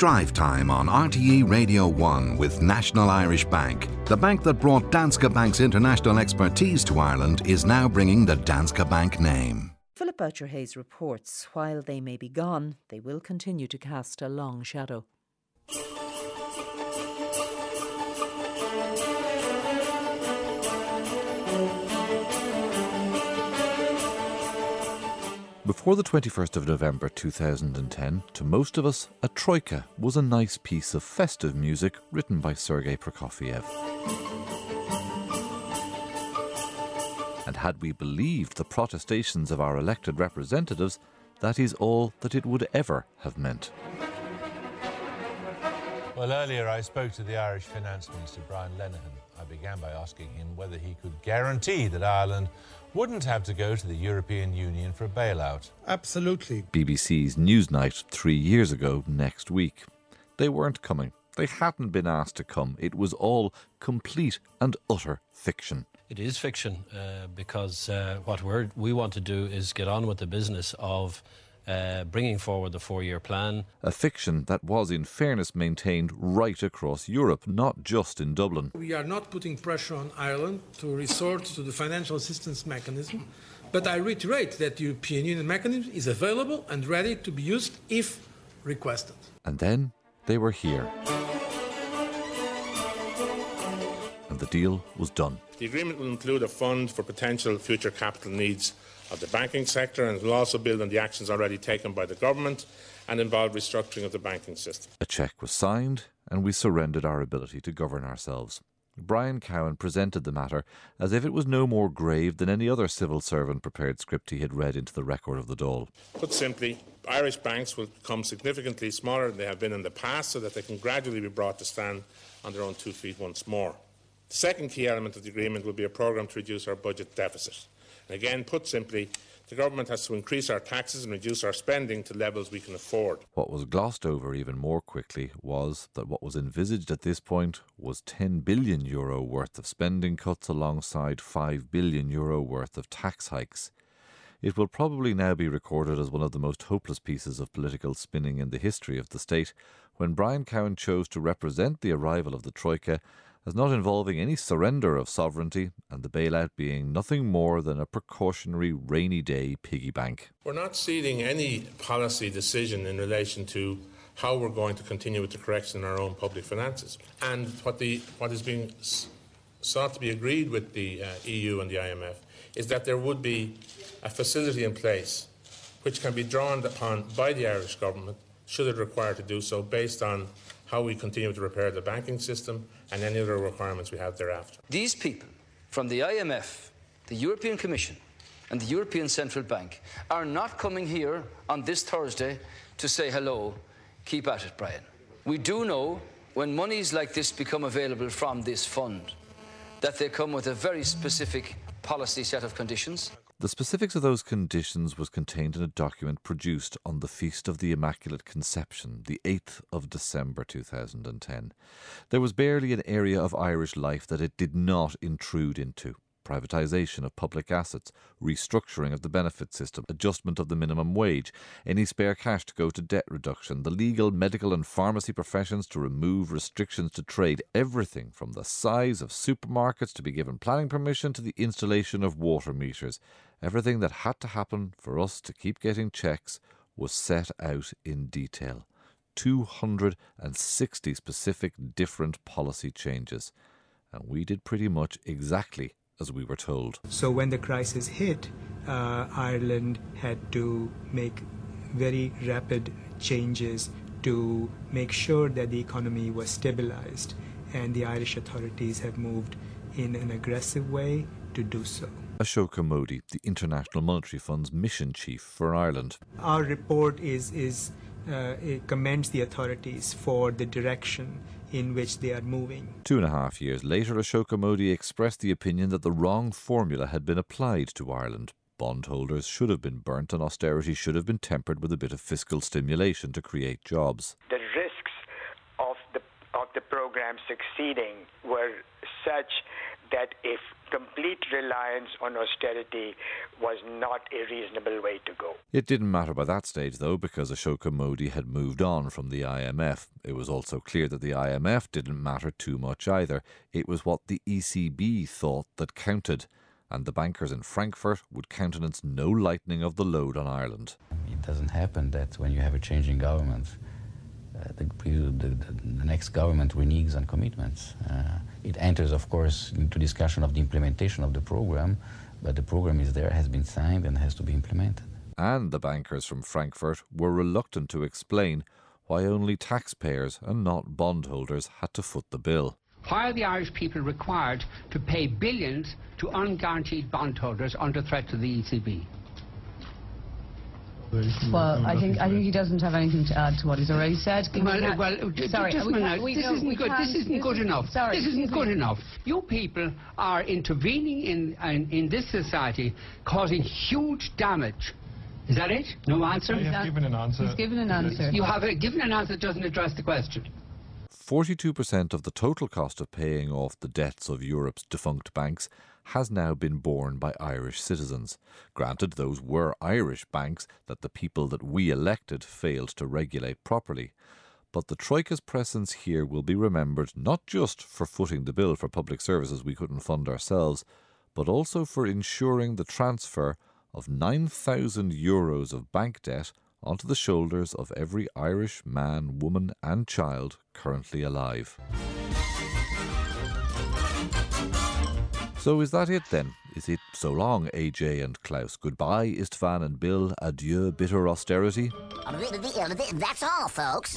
Drive Time on RTE Radio 1 with National Irish Bank. The bank that brought Danske Bank's international expertise to Ireland is now bringing the Danske Bank name. Philip Boucher-Hayes reports, while they may be gone, they will continue to cast a long shadow. Before the 21st of November 2010, to most of us, a troika was a nice piece of festive music written by Sergei Prokofiev. And had we believed the protestations of our elected representatives, that is all that it would ever have meant. Well, earlier I spoke to the Irish Finance Minister, Brian Lenihan. I began by asking him whether he could guarantee that Ireland wouldn't have to go to the European Union for a bailout. Absolutely. BBC's Newsnight 3 years ago next week. They weren't coming. They hadn't been asked to come. It was all complete and utter fiction. It is fiction because what we want to do is get on with the business of bringing forward the 4-year plan. A fiction that was, in fairness, maintained right across Europe, not just in Dublin. We are not putting pressure on Ireland to resort to the financial assistance mechanism, but I reiterate that the European Union mechanism is available and ready to be used if requested. And then they were here. And the deal was done. The agreement will include a fund for potential future capital needs of the banking sector, and will also build on the actions already taken by the government and involve restructuring of the banking system. A cheque was signed and we surrendered our ability to govern ourselves. Brian Cowan presented the matter as if it was no more grave than any other civil servant prepared script he had read into the record of the Dáil. Put simply, Irish banks will become significantly smaller than they have been in the past so that they can gradually be brought to stand on their own 2 feet once more. The second key element of the agreement will be a programme to reduce our budget deficit. And again, put simply, the government has to increase our taxes and reduce our spending to levels we can afford. What was glossed over even more quickly was that what was envisaged at this point was €10 billion worth of spending cuts alongside €5 billion worth of tax hikes. It will probably now be recorded as one of the most hopeless pieces of political spinning in the history of the state when Brian Cowan chose to represent the arrival of the Troika as not involving any surrender of sovereignty and the bailout being nothing more than a precautionary rainy day piggy bank. We're not ceding any policy decision in relation to how we're going to continue with the correction in our own public finances. And what is being sought to be agreed with the EU and the IMF is that there would be a facility in place which can be drawn upon by the Irish government, should it require to do so, based on how we continue to repair the banking system and any other requirements we have thereafter. These people from the IMF, the European Commission and the European Central Bank are not coming here on this Thursday to say hello, keep at it, Brian. We do know when monies like this become available from this fund that they come with a very specific policy set of conditions. The specifics of those conditions was contained in a document produced on the Feast of the Immaculate Conception, the 8th of December 2010. There was barely an area of Irish life that it did not intrude into. Privatisation of public assets, restructuring of the benefit system, adjustment of the minimum wage, any spare cash to go to debt reduction, the legal, medical and pharmacy professions to remove restrictions to trade, everything from the size of supermarkets to be given planning permission to the installation of water meters. Everything that had to happen for us to keep getting checks was set out in detail. 260 specific different policy changes. And we did pretty much exactly as we were told. So when the crisis hit, Ireland had to make very rapid changes to make sure that the economy was stabilised, and the Irish authorities have moved in an aggressive way to do so. Ashoka Modi, the International Monetary Fund's mission chief for Ireland. Our report it commends the authorities for the direction in which they are moving. 2.5 years later, Ashoka Modi expressed the opinion that the wrong formula had been applied to Ireland. Bondholders should have been burnt and austerity should have been tempered with a bit of fiscal stimulation to create jobs. The risks of the programme succeeding were such that if complete reliance on austerity was not a reasonable way to go. It didn't matter by that stage, though, because Ashoka Modi had moved on from the IMF. It was also clear that the IMF didn't matter too much either. It was what the ECB thought that counted, and the bankers in Frankfurt would countenance no lightening of the load on Ireland. It doesn't happen that when you have a changing government, the next government reneges on commitments. It enters, of course, into discussion of the implementation of the program, but the program is there, has been signed, and has to be implemented. And the bankers from Frankfurt were reluctant to explain why only taxpayers and not bondholders had to foot the bill. Why are the Irish people required to pay billions to unguaranteed bondholders under threat to the ECB? Well, I think he doesn't have anything to add to what he's already said. Sorry, this isn't good enough. Sorry, this isn't good enough. You people are intervening in this society, causing huge damage. Is that it? No answer? I have given an answer. He's given an answer. You have given an answer that doesn't address the question. 42% of the total cost of paying off the debts of Europe's defunct banks has now been borne by Irish citizens. Granted, those were Irish banks that the people that we elected failed to regulate properly. But the Troika's presence here will be remembered not just for footing the bill for public services we couldn't fund ourselves, but also for ensuring the transfer of €9,000 of bank debt onto the shoulders of every Irish man, woman and child currently alive. So is that it then? Is it so long, AJ and Klaus? Goodbye, Istvan and Bill. Adieu, bitter austerity. That's all, folks.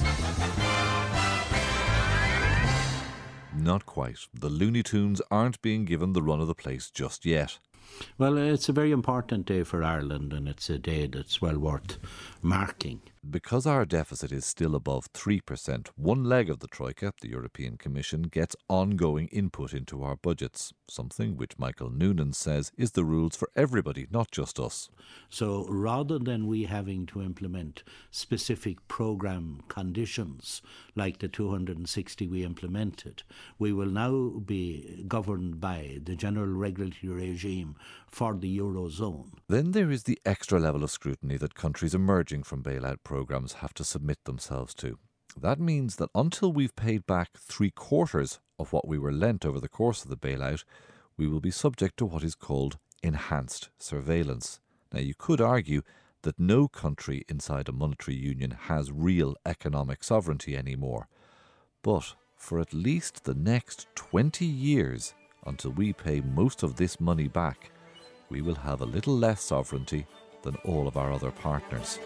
Not quite. The Looney Tunes aren't being given the run of the place just yet. Well, it's a very important day for Ireland, and it's a day that's well worth marking. Because our deficit is still above 3%, one leg of the Troika, the European Commission, gets ongoing input into our budgets, something which Michael Noonan says is the rules for everybody, not just us. So rather than we having to implement specific programme conditions like the 260 we implemented, we will now be governed by the general regulatory regime for the Eurozone. Then there is the extra level of scrutiny that countries emerging from bailout programmes have to submit themselves to. That means that until we've paid back 3/4 of what we were lent over the course of the bailout, we will be subject to what is called enhanced surveillance. Now, you could argue that no country inside a monetary union has real economic sovereignty anymore. But for at least the next 20 years, until we pay most of this money back, we will have a little less sovereignty than all of our other partners.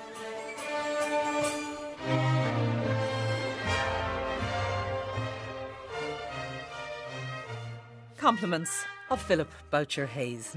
Compliments of Philip Boucher Hayes.